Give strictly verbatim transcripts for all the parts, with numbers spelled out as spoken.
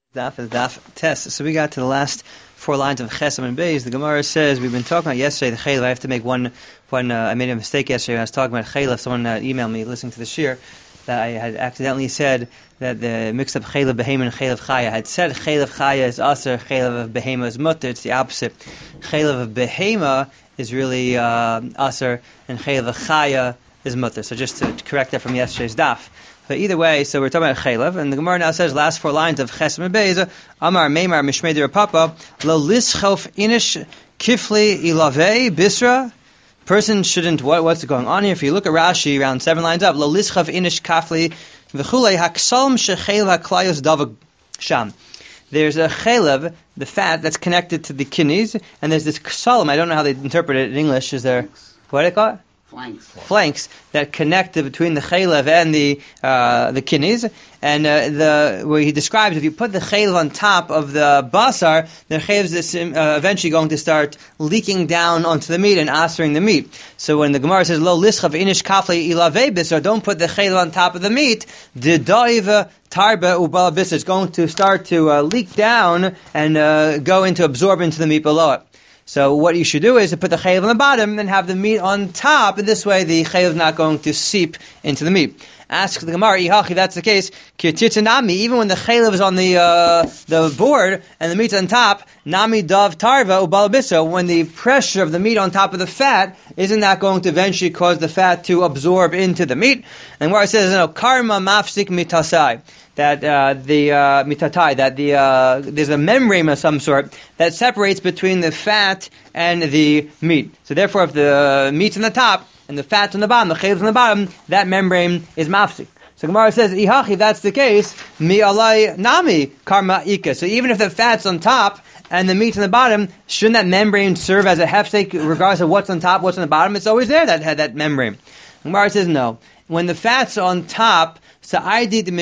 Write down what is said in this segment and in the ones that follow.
Daf is Daf Tes. So we got to the last four lines of Chesam and Beis. The Gemara says we've been talking about yesterday the Chaylev. I have to make one. One uh, I made a mistake yesterday when I was talking about Chaylev. Someone uh, emailed me listening to the shir that I had accidentally said that the mixed up Chaylev Behema and Chaylev Chaya. I had said Chaylev Chaya is Aser, Chaylev of Behema is Mutter. It's the opposite. Chaylev of Behema is really uh, Aser, and Chaylev of Chaya is Mutter. So just to correct that from yesterday's Daf. But either way, so we're talking about Chaylev, and the Gemara now says last four lines of Chesam and Beis, Amar Meimar Mishmei Dira Papa, Lo Lischof Inish Kifli Ilavei Bisra. Person shouldn't, what, what's going on here? If you look at Rashi, around seven lines up, Lo Lischof Inish Kafli V'chulei Haksalm Shechaylev HaKlayos Davag Sham. There's a chaylev, the fat, that's connected to the kidneys, and there's this ksalim, I don't know how they interpret it in English, is there, what do they call it? Flanks. Flanks that connect between the chaylev and the uh, the kidneys, and uh, the where he describes if you put the chaylev on top of the basar, the chaylev is uh, eventually going to start leaking down onto the meat and asering the meat. So when the Gemara says lo lischav inish kafle ilavei bisar, don't put the chaylev on top of the meat, the daiva tarba ubala bisar is going to start to uh, leak down and uh, go into absorb into the meat below it. So what you should do is to put the chaylev on the bottom and have the meat on top, and this way the chaylev is not going to seep into the meat. Ask the Gemara, Ihachi, that's the case, kirtitanami, even when the chaylev is on the uh, the board and the meat's on top, nami dav tarva ubalabissa, when the pressure of the meat on top of the fat, isn't that going to eventually cause the fat to absorb into the meat? And where it says, no, karma mafsik mitasai, that uh, the uh, mitatai, that the uh, there's a membrane of some sort that separates between the fat and the meat. So therefore, if the meat's on the top and the fat's on the bottom, the chaylev on the bottom, that membrane is mafsik. So Gemara says, Ihachi, if that's the case, mi alai nami karma ika. So even if the fat's on top and the meat's on the bottom, shouldn't that membrane serve as a hefsek, regardless of what's on top, what's on the bottom? It's always there, that that membrane. Gemara says, no. When the fat's on top, so since the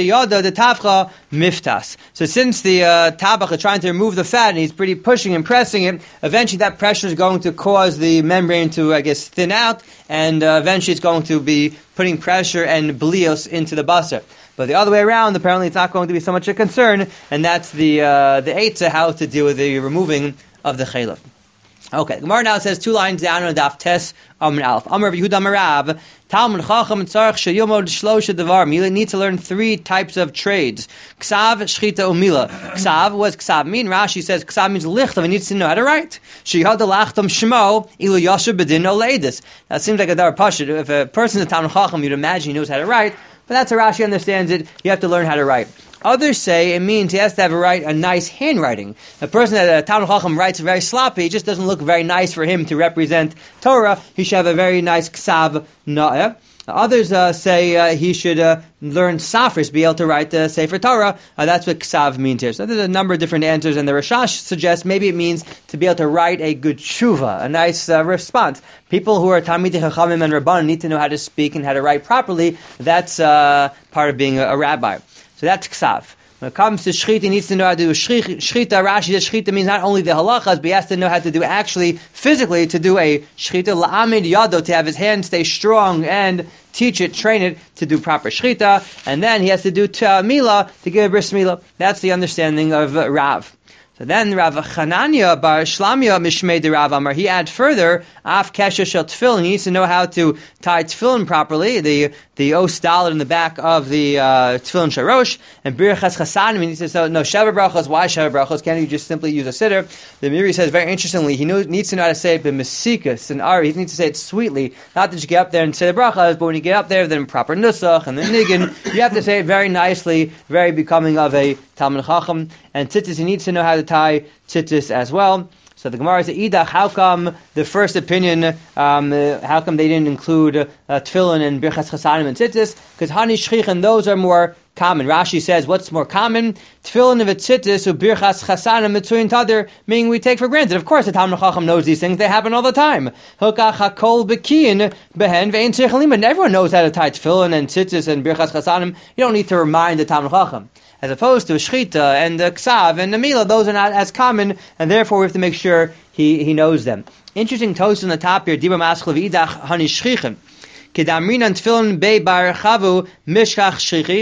uh, tabach is trying to remove the fat and he's pretty pushing and pressing it, eventually that pressure is going to cause the membrane to, I guess, thin out, and uh, eventually it's going to be putting pressure and blios into the basar. But the other way around, apparently it's not going to be so much a concern, and that's the uh, the eitzah, how to deal with the removing of the chaylev. Okay, Gemara now says two lines down on Daf Tes Amr Aleph. Amr Yehuda Marav Talmud Chacham Tzarich Sheyomod Shlosha Devarim. You need to learn three types of trades: Ksav, Shchita, Umila. Ksav, what does Ksav mean? Rashi says Ksav means lichtav. He needs to know how to write. Sheyada Lachtam Shmo Ilu Yasher Bedin Oleidus. That seems like a dar pashut. If a person is a Talmud Chacham, you'd imagine he knows how to write. But that's how Rashi understands it. You have to learn how to write. Others say it means he has to have a, write, a nice handwriting. A person that a Talmud Chacham writes very sloppy, it just doesn't look very nice for him to represent Torah. He should have a very nice ksav na'eh. Others uh, say uh, he should uh, learn Safris, be able to write the Sefer Torah. Uh, that's what Ksav means here. So there's a number of different answers, and the Rashash suggests maybe it means to be able to write a good tshuva, a nice uh, response. People who are Talmidei Chachamim and Rabbanim need to know how to speak and how to write properly. That's uh, part of being a, a rabbi. So that's Ksav. When it comes to Shchita, he needs to know how to do Shchita. Rashi says Shchita means not only the halachas, but he has to know how to do actually, physically, to do a Shchita, la'amid yado, to have his hand stay strong and teach it, train it to do proper Shchita. And then he has to do Mila to give a bris Mila. That's the understanding of uh, Rav. So then Rav Chananya bar Shlamya Mishmei de Rav Amar, he adds further, Af Kesha Shel Tefillin, he needs to know how to tie Tefillin properly, the the os dalet in the back of the uh, Tefillin Sharosh, and Birchas Chasanim, he needs to know, no, Sheva Brachos, why Sheva Brachos, can't you just simply use a sitter? The Miri says very interestingly, he knows, needs to know how to say it b'mesikas and Ari, he needs to say it sweetly, not that you get up there and say the brachas, but when you get up there, then proper nusach and the niggin, you have to say it very nicely, very becoming of a Talmud Chacham, and tzitzis, he needs to know how to tie tzitzis as well. So the Gemara says, Idach, how come the first opinion, um, uh, how come they didn't include uh, tefillin and birchas chasanim and tzitzis? Because hani shchich, and those are more common. Rashi says, what's more common? Tefillin of a tzitzis, or birchas chasanim mitzuyin tadir, meaning we take for granted. Of course, the Talmud Chacham knows these things. They happen all the time. Hukach hakol bekiyin behen ve'in tzich. And everyone knows how to tie tefillin and tzitzis and birchas chasanim. You don't need to remind the Talmud Chacham. As opposed to Shchita and the Ksav and the Mila, those are not as common, and therefore we have to make sure he, he knows them. Interesting toast on the top here, Dibra Maschel v'idach hani shchichem. Kedamrinan tefillin bei bar chavu mishkach shchichi.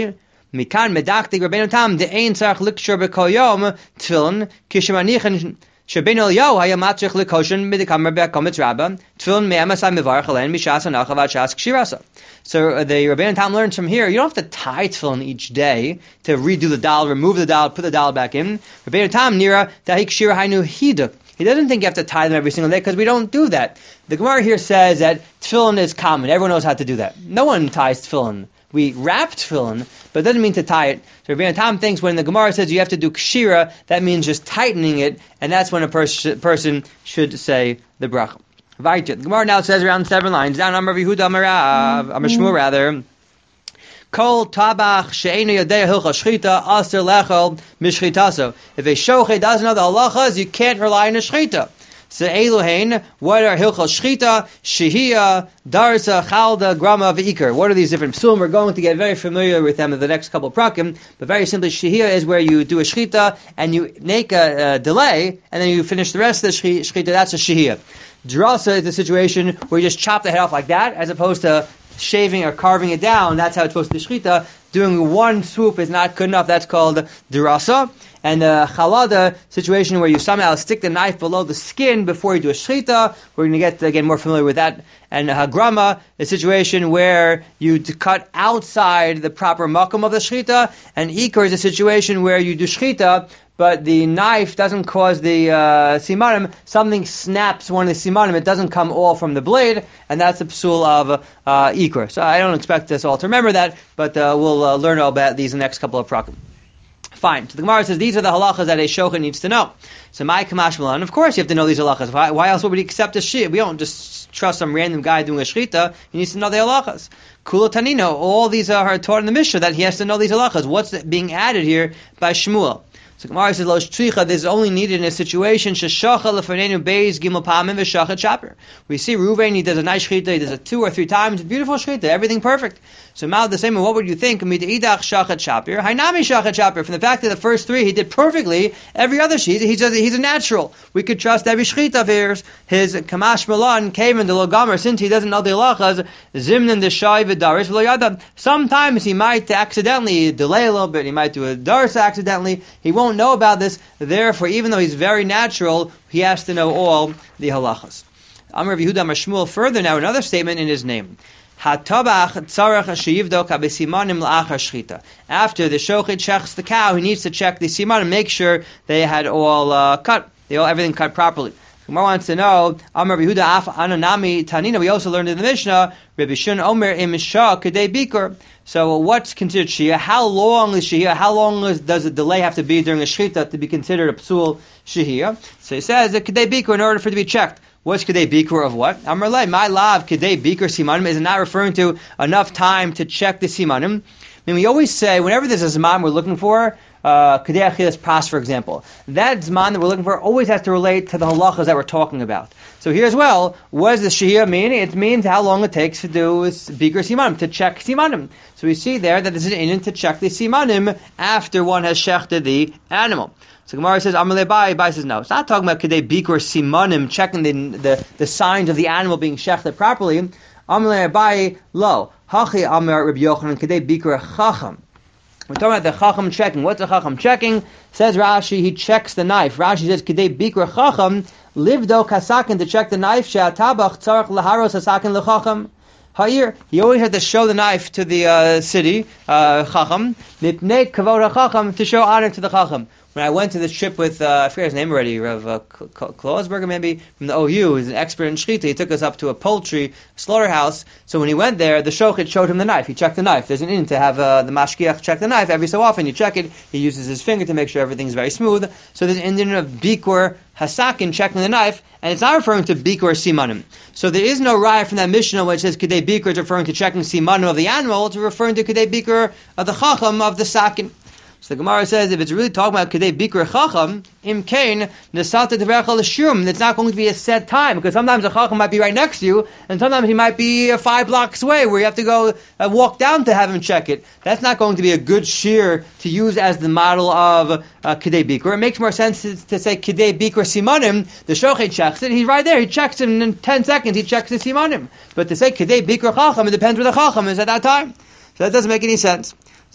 Mikan medaktik Rabbeinu Tam de ein tzarich likshur b'kol yom tefillin kishemanichin Shabbeinu Eliyahu haya matzich likoshen midikamer be'akometz rabba tefillin me'amasai mevarach alen mishas anacha v'ad shas kshirasa. So uh, the Rabbeinu Tam learns from here, you don't have to tie tefillin each day to redo the dal, remove the dal, put the dal back in. Rabbeinu Tam nira dahi kshira hainu hiduk. He doesn't think you have to tie them every single day because we don't do that. The Gemara here says that tefillin is common. Everyone knows how to do that. No one ties tefillin. We wrap tefillin, but it doesn't mean to tie it. So Rabbeinu Tam thinks when the Gemara says you have to do kshira, that means just tightening it, and that's when a pers- person should say the bracha. The Gemara now says around seven lines down. Amar Yehuda Amar Amar Shmuel rather. Kol tabach she'enu yodei hilcha shchita aser lechol mishchitaso. If a shochet doesn't know the halachas, you can't rely on a shchita. So Elohein, what are hilcha shchita, shehiyah, darsa, chalda, grama, v'ikar? What are these different psulim? We're going to get very familiar with them in the next couple of prakim, but very simply, shehiyah is where you do a shchita and you make a uh, delay, and then you finish the rest of the shchita. That's a shehiyah. Drasa is a situation where you just chop the head off like that, as opposed to shaving or carving it down. That's how it's supposed to be shchita. Doing one swoop is not good enough. That's called drasa. And the chalada situation where you somehow stick the knife below the skin before you do a shchita. We're going to get, again, more familiar with that. And hagrama, a situation where you cut outside the proper makom of the shchita. And ikar is a situation where you do shchita, but the knife doesn't cause the uh, simanim. Something snaps one of the simanim. It doesn't come all from the blade, and that's the psul of uh, ikar. So I don't expect us all to remember that, but uh, we'll uh, learn all about these in the next couple of prakim. Fine. So the Gemara says these are the halachas that a shochet needs to know. So my kamash malan, of course you have to know these halachas. Why, why else would we accept a shit? We don't just trust some random guy doing a shchita. He needs to know the halachas. Kula tanino, all these are taught in the Mishnah that he has to know these halachas. What's being added here by Shmuel? So Gemara says, "Lo shtricha." This is only needed in a situation sheshacha lefanenu beis gimel pamim v'shachat chaper. We see Reuven, he does a nice shchita, he does it two or three times, beautiful shchita, everything perfect. So now the same. What would you think? Mididach shachat chaper, hainami shachat chaper. From the fact that the first three he did perfectly, every other shchita he's a, he's a natural. We could trust every shchita of his. His kamash malan came in the logamer since he doesn't know the halachas. Zimnan the shay v'daris v'lo. Sometimes he might accidentally delay a little bit. He might do a daris accidentally. He won't know about this, therefore, even though he's very natural, he has to know all the halachas. Amar Yehuda Amar Shmuel, further now, another statement in his name. After the shochet checks the cow, he needs to check the siman and make sure they had all uh, cut, they all everything cut properly. Gemara wants to know, Amar Yehuda Af Ananami Tanina. We also learned in the Mishnah, Rabbi Shun Omer Im Shah Kedei Bikur. So what's considered shia? How long is shia? How long is, does a delay have to be during a shchita to be considered a psul shia? So he says that Kedei Bikur in order for it to be checked. What's Kedei Bikur of what? Amar Lei, my lav Kedei Bikur simanim is not referring to enough time to check the simanim. I mean, we always say whenever there's a zman we're looking for, uh, Kedei Achilas Pras, for example, that zman that we're looking for always has to relate to the halachas that we're talking about. So here as well, what does the shia mean? It means how long it takes to do Bikur simanim, to check simanim. So we see there that there's an inyan to check the simanim after one has shechted the animal. So Gemara says, Amalei Bai, Bai says no. It's not talking about Kedei Bikur simanim, checking the, the, the signs of the animal being shechted properly. Amalei Bai, lo. Hachi Amar Rabbi Yochanan Kedei Bikur chacham. We're talking about the chacham checking. What's the chacham checking? Says Rashi, he checks the knife. Rashi says, Kedei Bikur chacham, livdo kasakin, to check the knife, she'atabach tzarech laharos hasakin lechacham. Ha'ir, he always had to show the knife to the uh, city, uh, chacham, mipnei kavod chacham, to show honor to the chacham. When I went to this trip with, uh, I forget his name already, Rav uh, Klausberger maybe, from the O U, he's an expert in shchita. He took us up to a poultry slaughterhouse. So when he went there, the shochet showed him the knife. He checked the knife. There's an in to have uh, the mashgiach check the knife. Every so often you check it. He uses his finger to make sure everything's very smooth. So there's an Indian of bikur hasakin checking the knife, and it's not referring to bikur simanim. So there is no raya from that Mishnah which says kedei bikur is referring to checking simanim of the animal. It's referring to kedei bikur of the chacham of the sakin. So the Gemara says if it's really talking about Kedei Bikur Chacham, Im Kain, Nesata Devecha L'Shum, it's not going to be a set time, because sometimes a Chacham might be right next to you, and sometimes he might be uh, five blocks away, where you have to go uh, walk down to have him check it. That's not going to be a good shear to use as the model of uh, Kedei Bikur. It makes more sense to, to say Kedei Bikur Simanim, the Shochet checks it, he's right there, he checks it, and in ten seconds he checks the Simanim. But to say Kedei Bikur Chacham, it depends where the Chacham is at that time. So that doesn't make any sense. So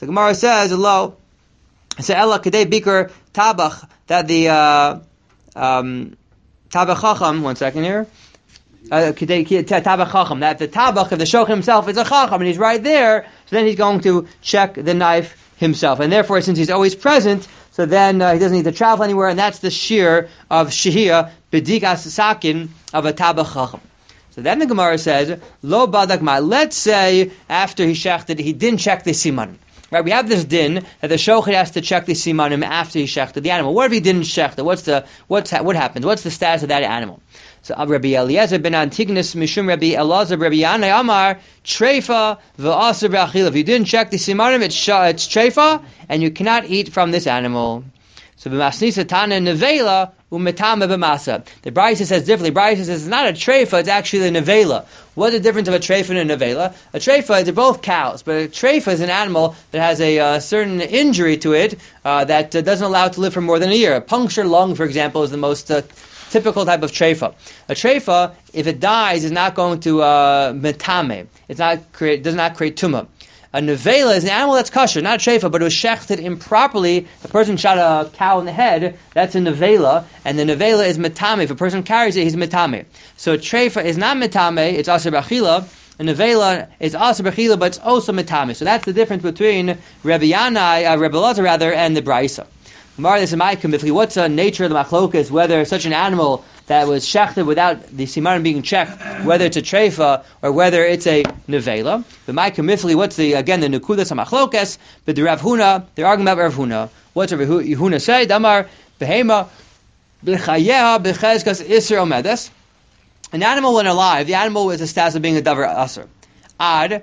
So Gemara says, "Lo." So Ella Kadei Bikur Tabach, that the uh, um, Tabach Chacham. One second here. Uh, tabach chacham, that the tabach of the shochet himself is a chacham, and he's right there, so then he's going to check the knife himself. And therefore, since he's always present, so then uh, he doesn't need to travel anywhere, and that's the shear of shehiyah b'dikas sakin of a tabach chacham. So then the Gemara says, Lo badak ma, let's say after he shechted, he didn't check the simanim. Right, we have this din that the shochet has to check the simanim after he shechted the animal. What if he didn't shecht it? What's the, what's, what happens? What's the status of that animal? So Rabbi Eliezer ben Antigonus Mishum Rabbi Elazar Rabbi Yanai Amar Treifa v'aser b'achila. If you didn't check the simanim, it's it's treifa, and you cannot eat from this animal. So b'masnisa tana nevela u'metama b'masa. The Brisa says differently. Brisa says it's not a treifa; it's actually a nevela. What's the difference of a treifa and a nevela? A treifa, they're both cows, but a treifa is an animal that has a uh, certain injury to it uh, that uh, doesn't allow it to live for more than a year. A punctured lung, for example, is the most uh, typical type of treifa. A treifa, if it dies, is not going to uh, metame. It's not create, does not create tumah. A nevela is an animal that's kosher, not a treifa, but it was shechted improperly. The person shot a cow in the head, that's a nevela, and the nevela is metame. If a person carries it, he's metame. So a treifa is not metame, it's aser b'achila. A nevela is aser b'achila, but it's also metame. So that's the difference between Rabbi Yanai, uh, Rabbi Elazar rather, and the Brisa. What's the nature of the machlokas, whether such an animal that was shechted without the simanim being checked, whether it's a treifa or whether it's a nevela? The ma'ikah what's the, again, the nukudas of machlokas, but the Rav Huna, they're arguing about Rav Huna. What's Rav Huna say? Damar, behema, b'chayeha, b'chezkas iser omedes. An animal when alive, the animal is a status of being a davar aser. Ad,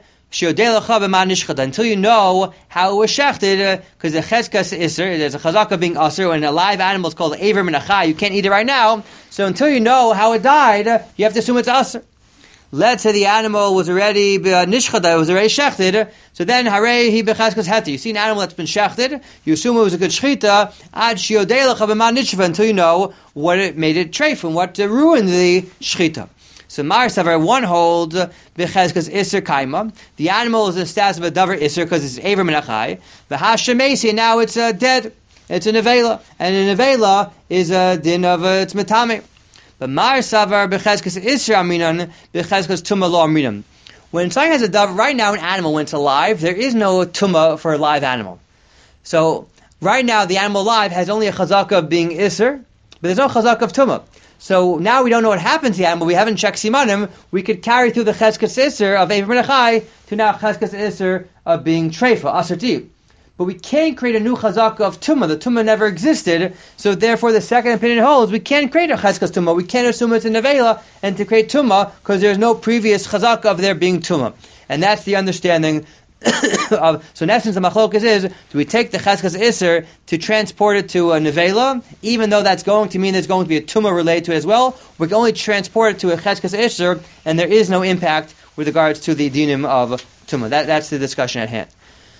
until you know how it was shechted, because the cheskas iser, there's a chazaka being aser, when a live animal is called aver min achai, you can't eat it right now. So until you know how it died, you have to assume it's aser. Let's say the animal was already nishchada, it was already shechted. So then harei hi becheskas heti. You see an animal that's been shechted, you assume it was a good shechita. Ad shiodei lecha b'man nishva, until you know what it made it treif and what ruined the shechita. So Mar Savar, one holds b'cheskas iser kaima. The animal is in the status of a davar iser because it's aver min achai. The hashemesi, now it's uh, dead. It's a nevela, and a nevela is a din of uh, it's metame. But Mar Savar b'cheskas iser aminan b'cheskas tuma lo aminan. When something has a davar, right now an animal when it's alive, there is no tuma for a live animal. So right now the animal alive has only a chazaka of being iser, but there's no chazaka of tuma. So now we don't know what happened to the animal. We haven't checked simanim. We could carry through the cheskas iser of aver min achai to now cheskas iser of being treifa, aserti. But we can't create a new chazaka of tumah. The tumah never existed. So therefore the second opinion holds, we can't create a cheskas tumah. We can't assume it's a nevela and to create tumah because there's no previous chazaka of there being tumah. And that's the understanding of, so in essence the machlokas is, do we take the cheskas iser to transport it to a nevela, even though that's going to mean there's going to be a tumah related to it as well? We can only transport it to a cheskas iser, and there is no impact with regards to the dinim of tumah. That, that's the discussion at hand.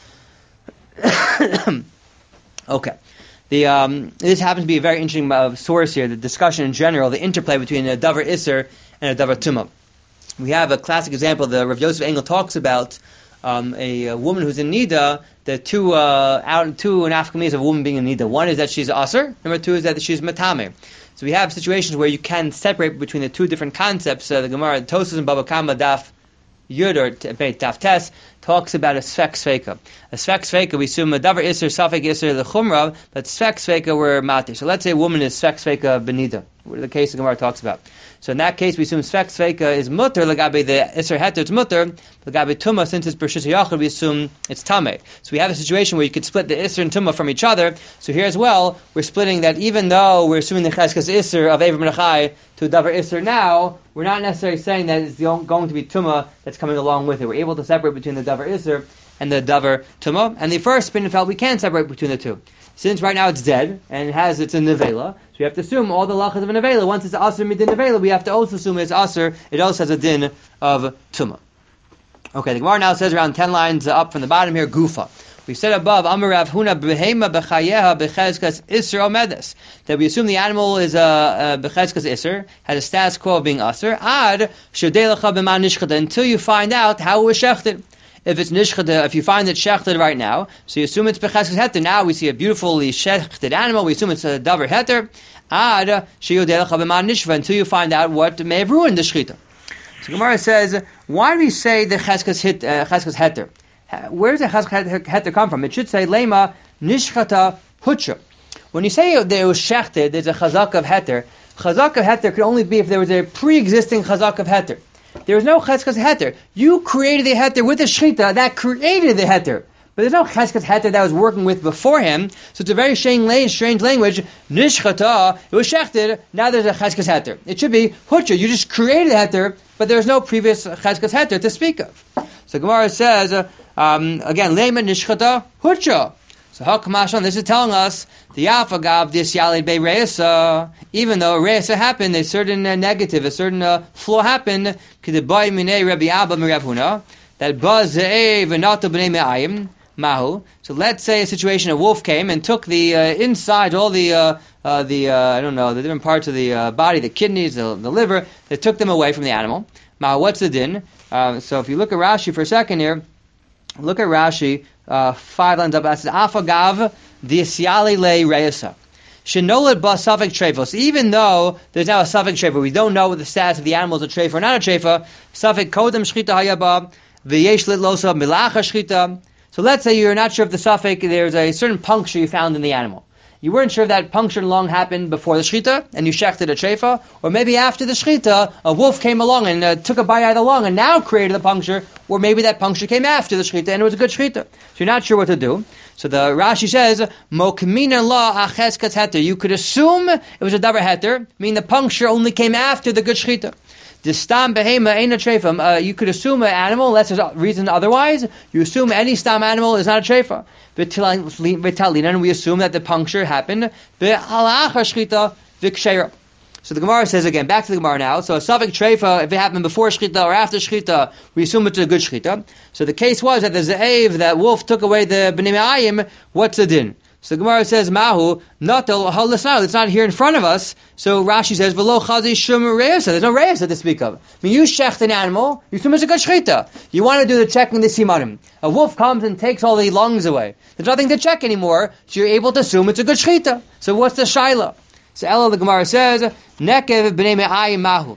Okay. The um, this happens to be a very interesting uh, source here, the discussion in general, the interplay between a davar iser and a davar tumah. We have a classic example, the Rav Yosef Engel talks about Um, a, a woman who's in nida. The two uh, out two anafkamis of a woman being in nida. One is that she's aser. Number two is that she's matame. So we have situations where you can separate between the two different concepts. Uh, the Gemara, Tosas and Baba Kama Daf Yud or Daf Tes talks about a sfek sveika. A sfek sveika, we assume a davar iser, safek iser, the chumra, but sfek sveika were mati. So let's say a woman is sfek sveika benida. The case the Gemara talks about. So in that case, we assume sfek sveika is mutter, lagabe the iser heter, it's mutter, lagabe tumah, since it's bershus yachid, we assume it's tameh. So we have a situation where you could split the iser and tumah from each other. So here as well, we're splitting that even though we're assuming the cheskas iser of aver min achai to davar iser now, we're not necessarily saying that it's going to be tumah that's coming along with it. We're able to separate between the davar iser and the davar tumah. And the first spin felt we can separate between the two. Since right now it's dead, and it has, it's a nevela, so we have to assume all the lachas of a nevela. Once it's aser midin nevela, we have to also assume it's aser, it also has a din of tumah. Okay, the Gemara now says around ten lines up from the bottom here, gufa. We said above, Amar Rav Huna behema bechayeha bechezkas iser omedes, that we assume the animal is a bechezkas iser, has a status quo of being aser, ad shedei lecha b'man nishchata, until you find out how it was shechted. If it's nishchata, if you find it shechted right now, so you assume it's becheskes heter. Now we see a beautifully shechted animal. We assume it's a davar heter. Ad sheyodelecha b'man nishva, until you find out what may have ruined the shechita. So Gemara says, why do we say the cheskes hit uh, cheskes heter? Where does the cheskes heter come from? It should say lema nishchata hutsha. When you say that it was shechted, there's a chazak of heter. Chazak of heter could only be if there was a pre-existing chazak of heter. There is no cheskes heter. You created the heter with the shechita that created the heter. But there's no cheskes heter that was working with before him. So it's a very strange, strange language. Nishchata, it was shechted, now there's a cheskes heter. It should be hutsha. You just created the heter, but there's no previous cheskes heter to speak of. So Gemara says, uh, um, again, lema nishchata hutsha. So Hakmashon, this is telling us the Afagav this Yalid Be Reisa, even though Reisa happened, a certain uh, negative, a certain uh, flaw happened, K'debay Minei Rabbi Abba Merav Huna, that Baz Ze'e V'Nato B'nei Me'ayim, Mahu. So let's say a situation, a wolf came and took the uh, inside, all the, uh, uh, the uh, I don't know, the different parts of the uh, body, the kidneys, the, the liver, they took them away from the animal. Mahu, what's the din? Uh, so if you look at Rashi for a second here, look at Rashi, uh, five lines up, it says, Afagav Disyali Le Reisa. Shenolad Ba Safek Trefos. Even though there's now a Safek Trefa, we don't know what the status of the animal is, a Trefa or not a Trefa. Safek Kodem Shchita Hayaba, V'yesh Lit Losa Milacha Shchita. So let's say you're not sure if the Safek, there's a certain puncture you found in the animal. You weren't sure if that puncture lung happened before the shechita, and you shechted a trefa, or maybe after the shechita, a wolf came along and uh, took a bite out of the lung and now created the puncture, or maybe that puncture came after the shechita and it was a good shechita. So you're not sure what to do. So the Rashi says, Mokmina la acheskas heter. You could assume it was a davar heter, meaning the puncture only came after the good shechita. The stam behema ain't a trefa. Uh, you could assume an animal, unless there's a reason otherwise. You assume any stam animal is not a trefa. And we assume that the puncture happened. So the Gemara says again, back to the Gemara now. So a Safek Trefa, if it happened before Shechita or after Shechita, we assume it's a good Shechita. So the case was that the Ze'ev, that wolf took away the B'nei Me'ayim, what's the din? So the Gemara says, Mahu, not it's not here in front of us. So Rashi says, V'lo chazi shum reisa. There's no reisa to speak of. I mean, you shecht an animal, you assume it's a good shechita. You want to do the checking the simanim. A wolf comes and takes all the lungs away. There's nothing to check anymore, so you're able to assume it's a good shechita. So what's the shaila? So Ella, the Gemara says, Nekev b'nei me'ayim mahu.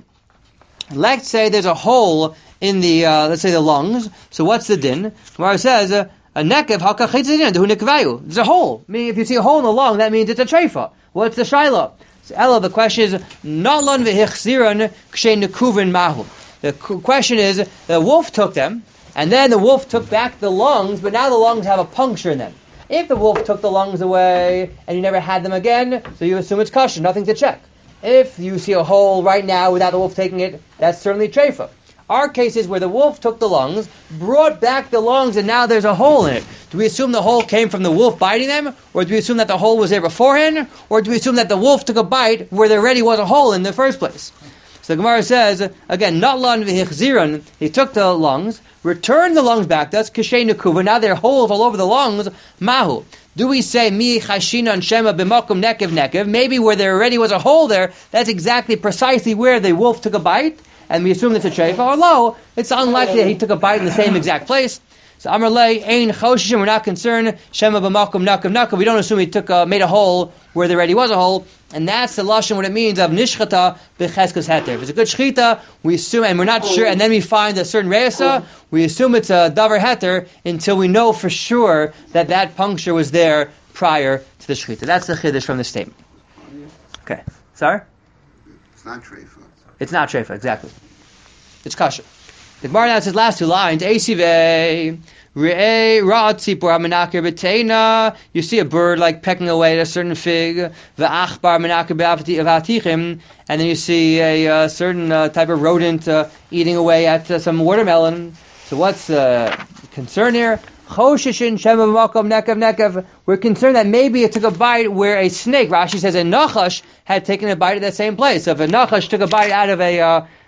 Let's say there's a hole in the, uh, let's say the lungs. So what's the din? Gemara says, uh, a nekev hakachitzidin dehu nekvayu. There's a hole. Meaning, if you see a hole in the lung, that means it's a treifa. What's the shaila? So Ella, the question is nalan v'hichziran kshe nekuvin mahu. The question is the wolf took them, and then the wolf took back the lungs, but now the lungs have a puncture in them. If the wolf took the lungs away and you never had them again, so you assume it's kosher, nothing to check. If you see a hole right now without the wolf taking it, that's certainly treifa. Our case is where the wolf took the lungs, brought back the lungs, and now there's a hole in it. Do we assume the hole came from the wolf biting them? Or do we assume that the hole was there beforehand? Or do we assume that the wolf took a bite where there already was a hole in the first place? So the Gemara says, again, not lan v'hichziran, he took the lungs, returned the lungs back, that's k'shei nekuva, now there are holes all over the lungs, mahu. Do we say, mi chashina shema b'makom nekev nekev, maybe where there already was a hole there, that's exactly precisely where the wolf took a bite, and we assume it's a treifa, or lo, it's unlikely that he took a bite in the same exact place. So Amar lei ein choshishim, we're not concerned. Shema b'makom nakav nakav. We don't assume he took a, made a hole where there already was a hole, and that's the lashon what it means of nishchata b'cheskes heter. If it's a good shechita, we assume, and we're not sure, and then we find a certain reisa, we assume it's a davar heter until we know for sure that that puncture was there prior to the shechita. That's the chiddush from the statement. Okay, sorry. It's not treifa. It's not treifa, exactly. It's kasher. The Gemara now says last two lines. Eisivei re'ei ra'at tzipor hamenaker b'teina. You see a bird like pecking away at a certain fig. V'achbar menaker b'avatichim. And then you see a uh, certain uh, type of rodent uh, eating away at uh, some watermelon. So what's the uh, concern here? Choshishin shema b'makom nekev nekev. We're concerned that maybe it took a bite where a snake, Rashi says a nachash, had taken a bite at that same place. So if a nachash took a bite out of a uh,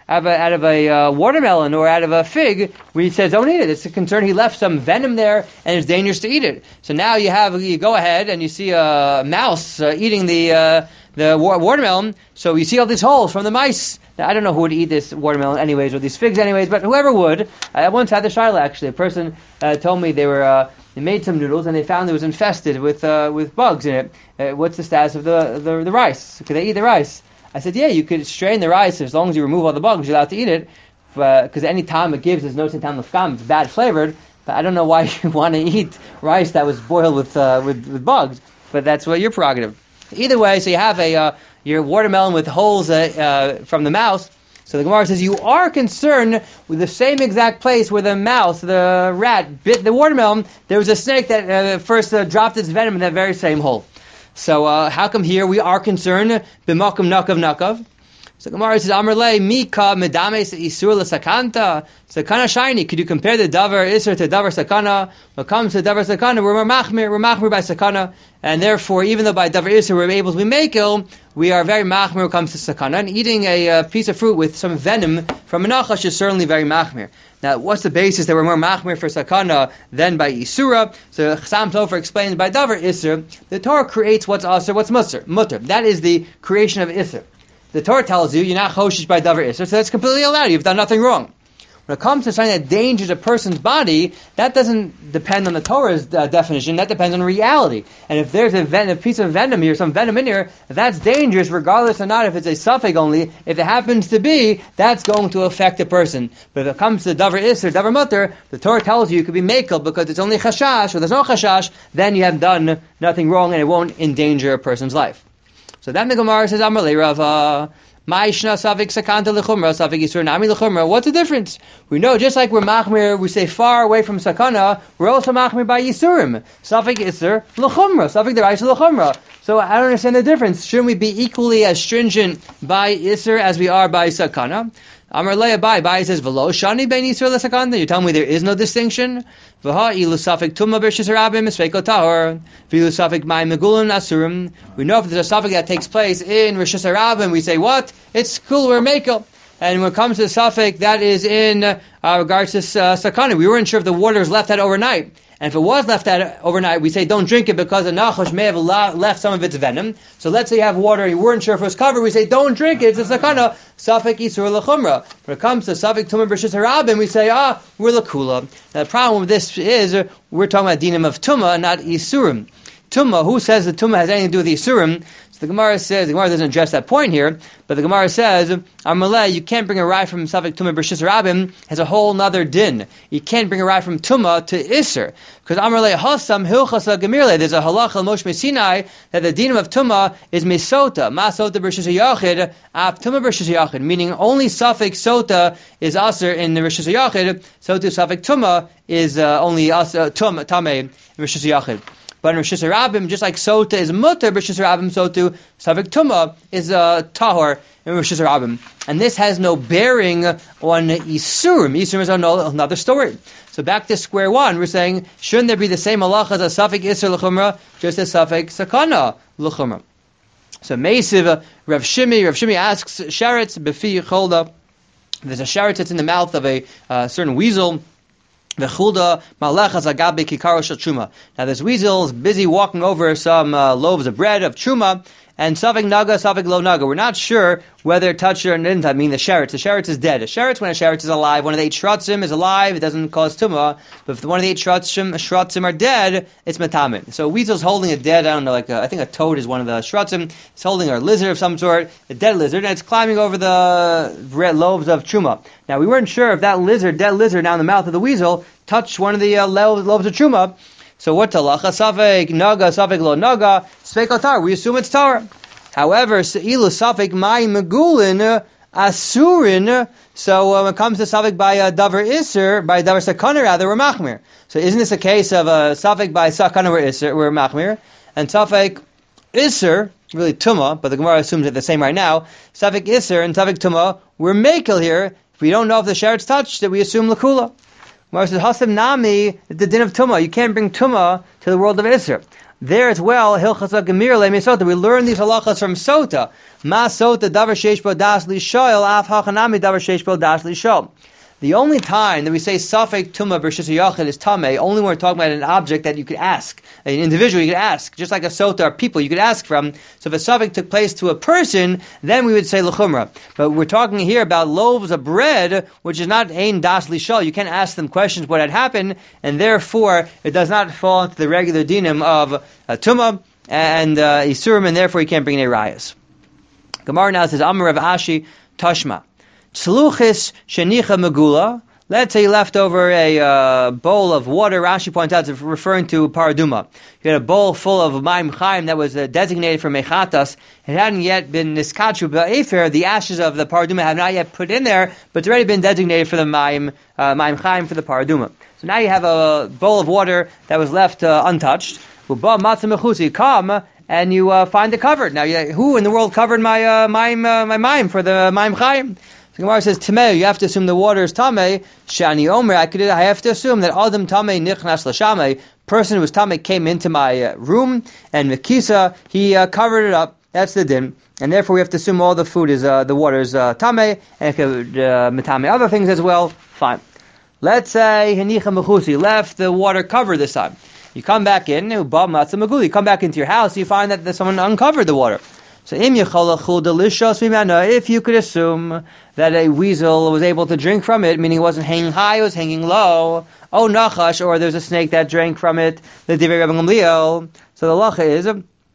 out of a, out of a uh, watermelon or out of a fig, where he says don't eat it. It's a concern he left some venom there and it's dangerous to eat it. So now you have you go ahead and you see a mouse uh, eating the uh, the wa- watermelon. So you see all these holes from the mice. Now, I don't know who would eat this watermelon anyways or these figs anyways, but whoever would. I once had the shaila actually. A person uh, told me they were uh, they made some noodles and they found it was infested with uh, with bugs in it. Uh, what's the status of the the, the rice? Could they eat the rice? I said, yeah, you could strain the rice as long as you remove all the bugs. You're allowed to eat it, because any time it gives, there's no tintam lefkam. It's bad flavored. But I don't know why you want to eat rice that was boiled with uh, with, with bugs. But that's what your prerogative. Either way, so you have a uh, your watermelon with holes uh, uh, from the mouse. So the Gemara says you are concerned with the same exact place where the mouse, the rat, bit the watermelon. There was a snake that uh, first uh, dropped its venom in that very same hole. So uh, how come here we are concerned? B'makom nakav nakav. So Gemara says, Amar lei mika medames isur l'sakanta. Sakana shiny. Could you compare the davar isur to davar sakana? When it comes to davar sakana, we're machmir, we're machmir by sakana, and therefore, even though by davar isur we're able to be makel, we are very machmir when it comes to sakana. And eating a uh, piece of fruit with some venom from a nachash is certainly very machmir. Now, what's the basis that we're more machmir for sakana than by isura? So Chassam Sofer explains by davar isur, the Torah creates what's asur, what's mutter. Mutter. That is the creation of isur. The Torah tells you you're not choshish by davar isur, so that's completely allowed. You've done nothing wrong. When it comes to something that endangers a person's body, that doesn't depend on the Torah's uh, definition. That depends on reality. And if there's a, ven- a piece of venom here, some venom in here, that's dangerous, regardless or not if it's a suffix only. If it happens to be, that's going to affect a person. But if it comes to davar isur, davar mutter, the Torah tells you you could be makel because it's only chashash, or there's no chashash, then you have done nothing wrong and it won't endanger a person's life. So then the Gemara says, Amar le Rava, Ma'ishna savik sakanta lechumra, savik isur nami lechumra. What's the difference? We know just like we're machmir, we say far away from sakana, we're also machmir by yisurim. Savik isur lechumra, savik deraisa lechumra. So I don't understand the difference. Shouldn't we be equally as stringent by isur as we are by sakana? Amar le Abai, Abai says, V'lo shani ben yisur l'sakanta. You tell me there is no distinction? V'ha ilu safik tumma b'rishis harabim esveiko tahor. V'ilu safik mai megulun asurim. We know if there's a safik that takes place in rishis harabim, we say, what? It's cool, we're mekel. And when it comes to the safik that is in uh, regards to uh, sakana, we weren't sure if the water was left out overnight. And if it was left out overnight, we say don't drink it because the nachash may have left some of its venom. So let's say you have water and you weren't sure if it was covered, we say don't drink it, it's a sakana, safek isur l'chumra. When it comes to safek tumah b'rishis harabim, we say, ah, we're l'kula. Now the problem with this is, uh, we're talking about dinim of tumah, not isurim. Tumah, who says that tumah has anything to do with isurim? So the Gemara says, the Gemara doesn't address that point here, but the Gemara says, Amalei, you can't bring a rye from Safek Tumah B'Rishis Harabim, has a whole nother din. You can't bring a rye from Tumah to Isser. Because Amalei Hasam Hilchasa Gemirle, there's a halacha Moshe Sinai that the din of Tumah is Misota, Masota B'Rishis Yachid, Ap Tumah B'Rishis Yachid, meaning only Safek Sota is Aser in the Rishis Yachid, Sota Safek Tumah is uh, only Aser, Tum, Tameh in Rishis Yachid. But in Rishis Harabim, just like Sota is mutter, Rishis Harabim, so too Savik Tumah is uh, tahor in Rishis Harabim. And this has no bearing on Isurim. Isurim is another story. So back to square one, we're saying, shouldn't there be the same halacha as a Safik Isur l'chumra, just as Safik Sakana l'chumra? So Meisiv, Rav Shimi, Rav Shimi asks, Sharetz b'fi cholda, there's a sharetz that's in the mouth of a uh, certain weasel, V'chulda malechas agabe kikaro shel truma. Now this weasel is busy walking over some uh, loaves of bread of truma, and savik naga, savik lo naga. We're not sure whether it touched or didn't. I mean the sheretz. The sheretz is dead. A sheretz, when a sheretz is alive, one of the eight shratzim is alive, it doesn't cause tumah. But if one of the eight shratzim, shratzim are dead, it's metamin. So a weasel's holding a dead, I don't know, like a, I think a toad is one of the shratzim. It's holding a lizard of some sort, a dead lizard, and it's climbing over the bread, loaves of truma. Now we weren't sure if that lizard, dead lizard, now in the mouth of the weasel, touched one of the uh, loaves of truma. So what talacha? Safek naga, safek lo naga, sveikotar. We assume it's tar. However, se'ilu safek mai megulin asurin. So when it comes to safek by uh, davar iser, by davar sakana rather, we're machmir. So isn't this a case of a uh, safek by sakana we're iser, we're machmir, and safek iser really tuma, but the Gemara assumes they're the same right now. Safek iser and safek tuma, we're makel here. If we don't know if the sheretz touched it, we assume lakula. Gemara says, Hasam nami, the din of tumah. You can't bring tumah to the world of Isser. there as well, Hilchasa Gemir Le Sota. We learn these halachas from Sota. Ma Sota Davar Sheish Bo Das Lishoil Af Hachanami Davar Sheish Bo Das Lishoil. The only time that we say Safek Tumah B'Rishus Yachid is Tameh, only when we're talking about an object that you could ask, an individual you could ask, just like a Sota or people you could ask from. So if a Safek took place to a person, then we would say L'chumra. But we're talking here about loaves of bread, which is not Ein Das Lishol. You can't ask them questions what had happened, and therefore it does not fall into the regular dinim of uh, Tumah and uh, Isurim, and therefore you can't bring any rayas. Gemara now says, Amar Rav Ashi Tashma. Tzluchis shenicha megula. Let's say you left over a uh, bowl of water. Rashi points out it's referring to paraduma. You had a bowl full of mayim chaim that was uh, designated for mechatas. It hadn't yet been niskachu ba'efer. The ashes of the paraduma have not yet put in there, but it's already been designated for the mayim uh, mayim chaim for the paraduma. So now you have a bowl of water that was left uh, untouched. Uba matzah mechusi. Come and you uh, find it covered. Now, you, who in the world covered my uh, mayim uh, my mayim for the mayim chaim? The Gemara says, Tameh, you have to assume the water is Tameh. Shani Omer, I, could, I have to assume that Adam Tameh Nichnas Lashameh, person who was Tameh came into my uh, room, and Mekisa, he uh, covered it up. That's the din. And therefore we have to assume all the food is, uh, the water is uh, Tameh, and it could uh, Metame other things as well. Fine. Let's say Henicha Mechusi, left the water covered this time. You come back in, you come back into your house, you find that someone uncovered the water. So, if you could assume that a weasel was able to drink from it, meaning it wasn't hanging high, it was hanging low, oh nachash, or there's a snake that drank from it, the divrei Rabbi Gamliel. So the lacha is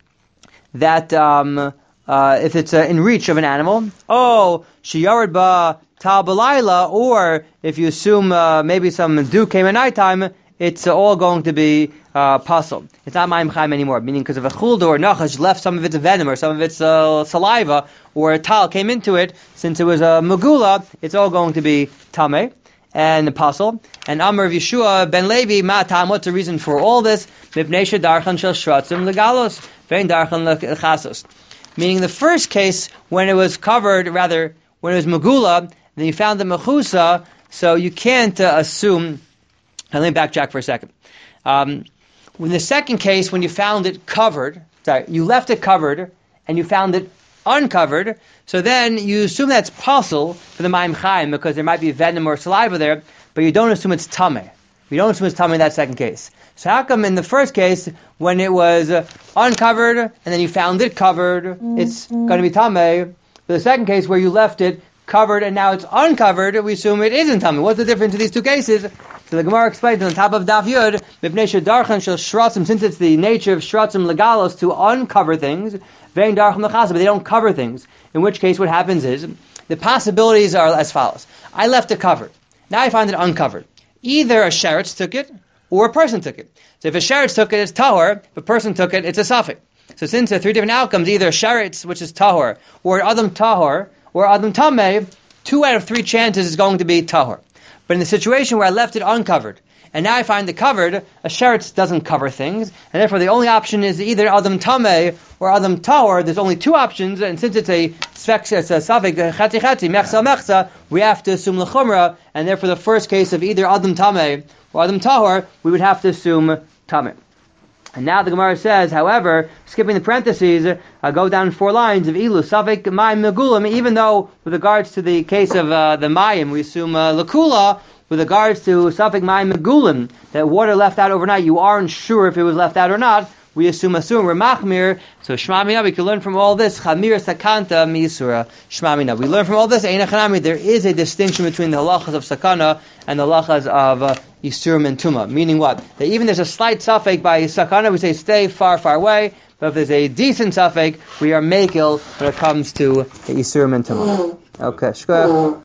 that um, uh, if it's uh, in reach of an animal, oh shiyared ba tal balayla, or if you assume uh, maybe some dew came at nighttime, it's uh, all going to be uh, puzzle. It's not ma'im chaim anymore, meaning because if a chulda or nachash left some of its venom or some of its uh, saliva, or a tal came into it, since it was a megula, it's all going to be tameh and a puzzle. And Amar of Yeshua ben Levi, ma'atam, what's the reason for all this? Mipnei shedarchan shel shratzim legalos, vein darchan lechasos. Meaning the first case, when it was covered, rather, when it was megula, then you found the mechusa, so you can't uh, assume. And let me backtrack for a second. Um, in the second case, when you found it covered, sorry, you left it covered, and you found it uncovered, so then you assume that's puzzle for the ma'im chaim, because there might be venom or saliva there, but you don't assume it's tameh. You don't assume it's tameh in that second case. So how come in the first case, when it was uh, uncovered, and then you found it covered, mm-hmm. it's going to be tameh? For the second case, where you left it covered and now it's uncovered, we assume it isn't tameh. What's the difference in these two cases? So the Gemara explains on the top of Daf Yud, Mipnei shedarchan shel shratzim, since it's the nature of shratzim legalos to uncover things, vein darchan lechasa, but they don't cover things. In which case, what happens is the possibilities are as follows: I left it covered. Now I find it uncovered. Either a sheretz took it, or a person took it. So if a sheretz took it, it's tahor. If a person took it, it's a safek. So since there are three different outcomes, either a sheretz, which is tahor, or adam tahor, or adam tameh, two out of three chances is going to be tahor. But in the situation where I left it uncovered, and now I find it covered, a sheretz doesn't cover things, and therefore the only option is either adam tameh or adam tahor. There's only two options, and since it's a safek, it's a safek, chati chati, mechsa mechsa, we have to assume l'chumra, and therefore the first case of either adam tameh or adam tahor, we would have to assume tameh. And now the Gemara says, however, skipping the parentheses, uh, go down four lines of ilu safek mayim megulim. Even though, with regards to the case of uh, the mayim, we assume uh, lakula. With regards to safek mayim megulim, that water left out overnight, you aren't sure if it was left out or not. We assume assume we're machmir. So shma mina, we can learn from all this. Chamir sakanta misura shma mina. We learn from all this. Eina chanami. There is a distinction between the halachas of sakana and the halachas of uh, Yisurim and Tumah. Meaning what? That even there's a slight safek by sakana, we say stay far, far away. But if there's a decent safek, we are makil when it comes to the Yisurim and Tumah. Okay, shkoyach.